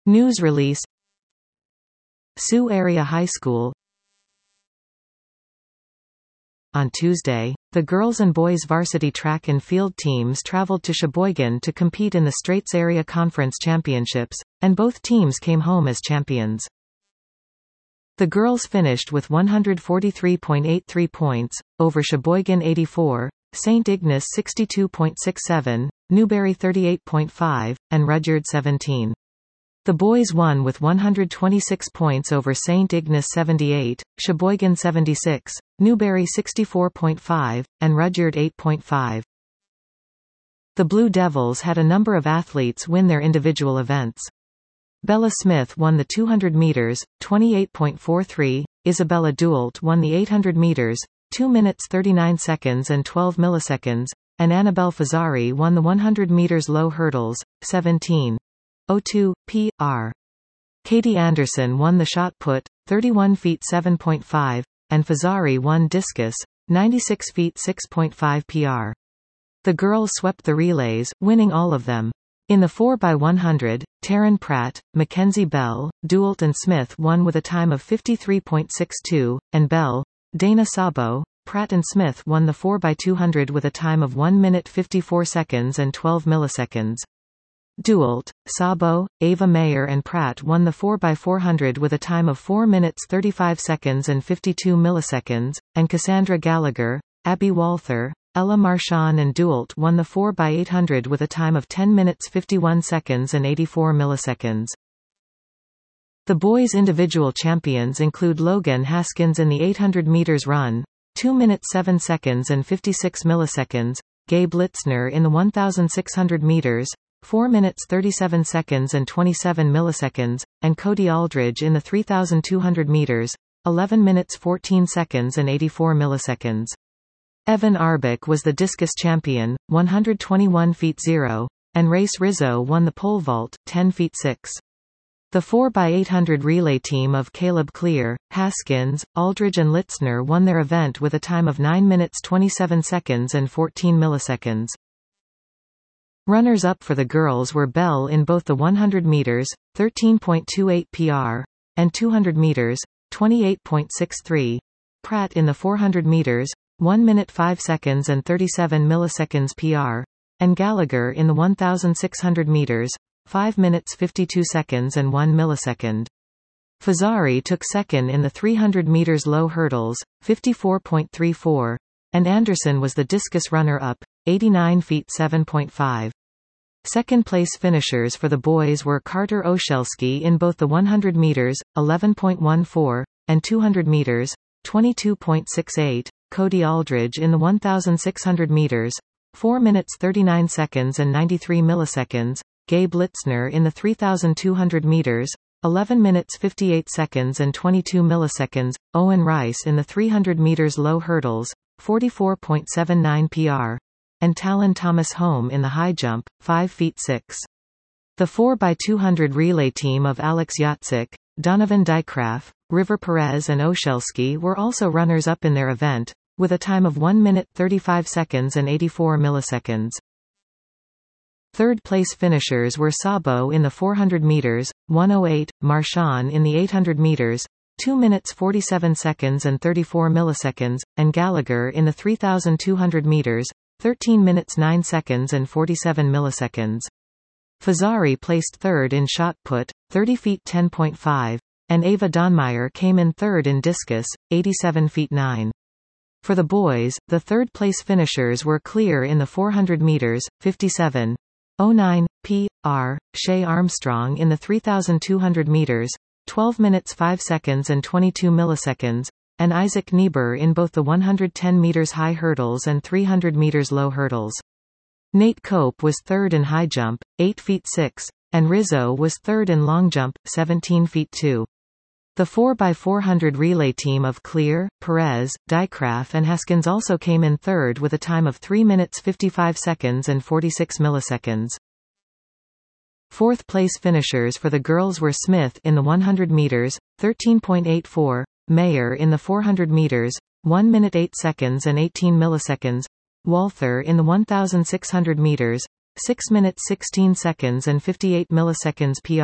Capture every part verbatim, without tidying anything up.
News release. Sioux Area High School. On Tuesday, the girls and boys varsity track and field teams traveled to Sheboygan to compete in the Straits Area Conference Championships, and both teams came home as champions. The girls finished with one hundred forty-three point eight three points, over Sheboygan eighty-four, Saint Ignace sixty-two point six seven, Newberry thirty-eight point five, and Rudyard seventeen. The boys won with one hundred twenty-six points over Saint Ignace seventy-eight, Sheboygan seventy-six, Newberry sixty-four point five, and Rudyard eight point five. The Blue Devils had a number of athletes win their individual events. Bella Smith won the two hundred meters, twenty-eight point four three, Isabella Dualt won the eight hundred meters, two minutes thirty-nine seconds and twelve milliseconds, and Annabelle Fazzari won the one hundred meters low hurdles, seventeen point oh two, P R. Katie Anderson won the shot put, thirty-one feet seven point five, and Fazzari won discus, ninety-six feet six point five P R. The girls swept the relays, winning all of them. In the four by one hundred, Taryn Pratt, Mackenzie Bell, Dualt and Smith won with a time of fifty-three point six two, and Bell, Dana Sabo, Pratt and Smith won the four by two hundred with a time of one minute fifty-four seconds and twelve milliseconds. Dualt, Sabo, Ava Mayer and Pratt won the four by four hundred with a time of four minutes thirty-five seconds and fifty-two milliseconds, and Cassandra Gallagher, Abby Walther, Ella Marchand and Dualt won the four by eight hundred with a time of ten minutes fifty-one seconds and eighty-four milliseconds. The boys' individual champions include Logan Haskins in the eight hundred meters run, two minutes seven seconds and fifty-six milliseconds, Gabe Litzner in the one thousand six hundred meters, four minutes thirty-seven seconds and twenty-seven milliseconds, and Cody Aldridge in the three thousand two hundred meters, eleven minutes fourteen seconds and eighty-four milliseconds. Evan Arbic was the discus champion, one hundred twenty-one feet zero, and Race Rizzo won the pole vault, ten feet six. The four by eight hundred relay team of Caleb Clear, Haskins, Aldridge and Litzner won their event with a time of nine minutes twenty-seven seconds and fourteen milliseconds. Runners-up for the girls were Bell in both the one hundred meters, thirteen point two eight P R, and two hundred meters, twenty-eight point six three, Pratt in the four hundred meters, one minute five seconds and thirty-seven milliseconds P R, and Gallagher in the one thousand six hundred meters, five minutes fifty-two seconds and one millisecond. Fazzari took second in the three hundred meters low hurdles, fifty-four point three four, and Anderson was the discus runner-up, eighty-nine feet seven point five. Second-place finishers for the boys were Carter Oshelski in both the one hundred meters, eleven point one four, and two hundred meters, twenty-two point six eight, Cody Aldridge in the one thousand six hundred meters, four minutes thirty-nine seconds and ninety-three milliseconds, Gabe Litzner in the three thousand two hundred meters, eleven minutes fifty-eight seconds and twenty-two milliseconds, Owen Rice in the three hundred meters low hurdles, forty-four point seven nine P R, and Talon Thomas Home in the high jump, five feet six. The four by two hundred relay team of Alex Yatsik, Donovan Dycraft, River Perez and Oshelski were also runners-up in their event, with a time of one minute thirty-five seconds and eighty-four milliseconds. Third-place finishers were Sabo in the four hundred meters, one oh eight, Marchand in the eight hundred meters, two minutes forty-seven seconds and thirty-four milliseconds, and Gallagher in the three thousand two hundred meters, thirteen minutes nine seconds and forty-seven milliseconds. Fazzari placed third in shot put, thirty feet ten point five, and Ava Donmeyer came in third in discus, eighty-seven feet nine. For the boys, the third-place finishers were Clear in the four hundred meters, fifty-seven point oh nine, P R, Shea Armstrong in the three thousand two hundred meters, twelve minutes five seconds and twenty-two milliseconds, and Isaac Niebuhr in both the one hundred ten meters high hurdles and three hundred meters low hurdles. Nate Cope was third in high jump, eight feet six, and Rizzo was third in long jump, seventeen feet two. The four by four hundred relay team of Clear, Perez, Dycraft and Haskins also came in third with a time of three minutes fifty-five seconds and forty-six milliseconds. Fourth-place finishers for the girls were Smith in the one hundred meters, thirteen point eight four, Mayer in the four hundred meters, one minute eight seconds and eighteen milliseconds, Walther in the one thousand six hundred meters, six minutes sixteen seconds and fifty-eight milliseconds P R,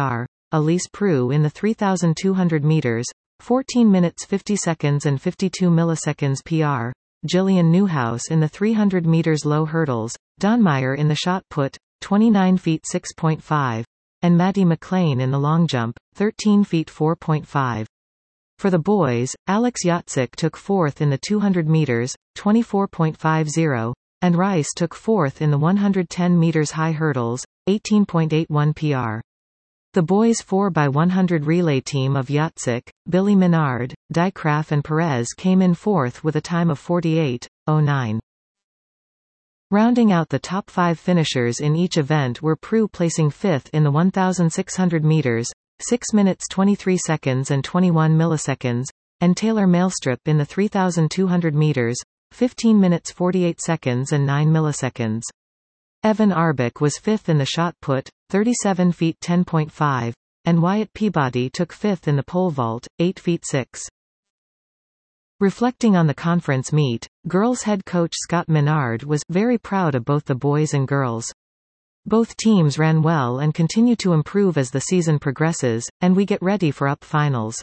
Elise Proulx in the three thousand two hundred meters, fourteen minutes fifty seconds and fifty-two milliseconds P R, Jillian Newhouse in the three hundred meters low hurdles, Dawn Meyer in the shot put, twenty-nine feet six point five, and Maddie McLean in the long jump, thirteen feet four point five. For the boys, Alex Yatsik took fourth in the two hundred meters, twenty-four point five zero, and Rice took fourth in the one hundred ten meters high hurdles, eighteen point eight one P R. The boys' four by one hundred relay team of Yatsik, Billy Menard, Dijkgraaf and Perez came in fourth with a time of forty-eight oh nine. Rounding out the top five finishers in each event were Proulx placing fifth in the one thousand six hundred meters, six minutes twenty-three seconds and twenty-one milliseconds, and Taylor Maelstrip in the three thousand two hundred meters, fifteen minutes forty-eight seconds and nine milliseconds. Evan Arbuck was fifth in the shot put, thirty-seven feet ten point five, and Wyatt Peabody took fifth in the pole vault, eight feet six. Reflecting on the conference meet, girls head coach Scott Menard was very proud of both the boys and girls. Both teams ran well and continue to improve as the season progresses, and we get ready for up finals.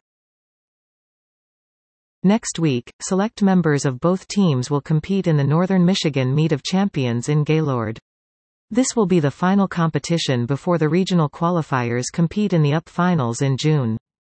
Next week, select members of both teams will compete in the Northern Michigan Meet of Champions in Gaylord. This will be the final competition before the regional qualifiers compete in the up finals in June.